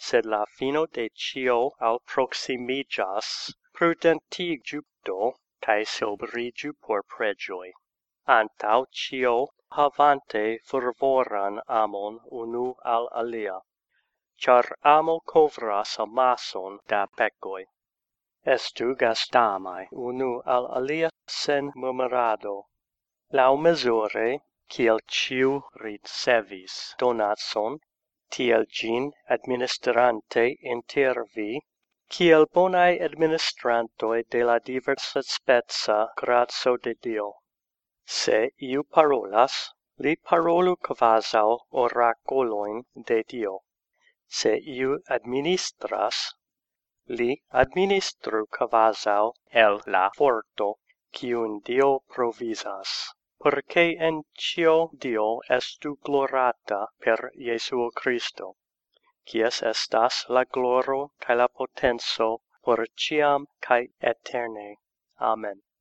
sed la fino de cio alproximigas, prudentigu do, cae sobrigu por pregioi. Antau cio havante fervoran amon unu al alia, char amo kovras amason da pecoi. Estu gastamae unu al alia sen murmurado, lau mesure, kiel ciu ricevis donatson, tiel gin administrante inter vi, kiel bonae administrantoi de la diversa speca grazo de Dio. Se iu parolas, li parolu quasau oracoloin de Dio. Se iu administras, li administru quasau el la forto, quiun Dio provisas. Porque en cio Dio estu glorata per Jesuo Christo, quies estas la gloro cae la potenzo por ciam cae eterne. Amen.